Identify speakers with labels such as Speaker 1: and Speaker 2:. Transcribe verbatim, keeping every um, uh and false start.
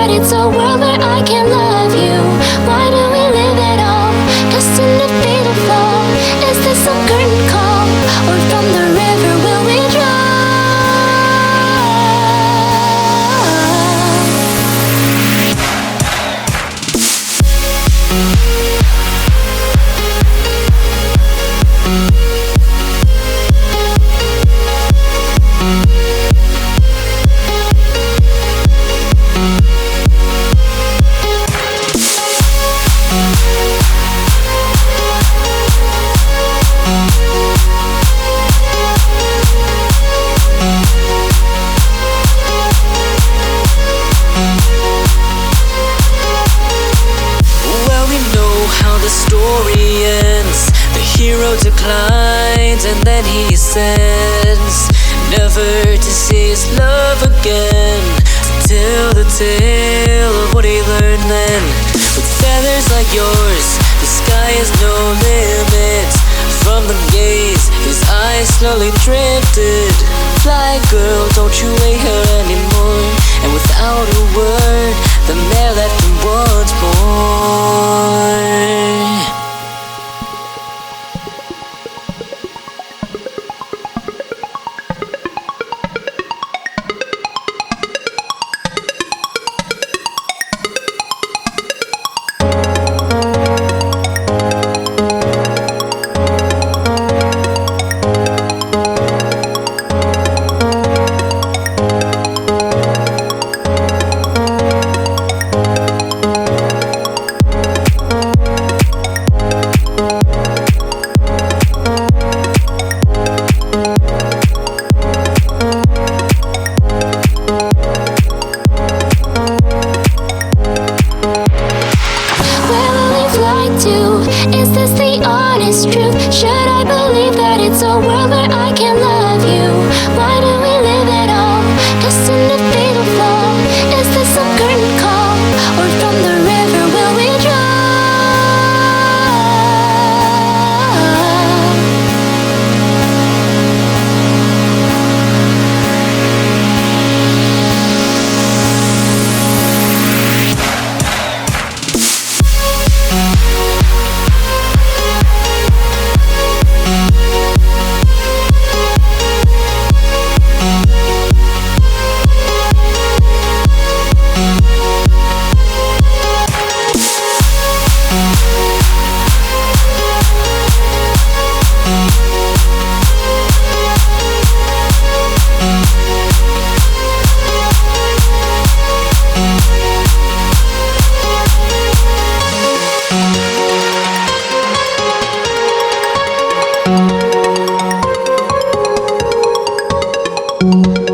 Speaker 1: that it's a world where I can love you? Why do we live at all? Destined to fatal flaw. Is this some curtain call? Or from the river will we drown?
Speaker 2: The story ends, the hero declines, and then he ascends, never to see his love again. To tell the tale of what he learned then. With feathers like yours, the sky has no limits. From the gaze, his eyes slowly drifted. Fly girl, don't you wait here anymore. And without a word, the mare left him once more.
Speaker 1: Is this the honest truth? Should I believe that it's a world where I can love you? Why do we live at all? Destined to fatal flaw. Is this some curtain call? Or from the river will we drown?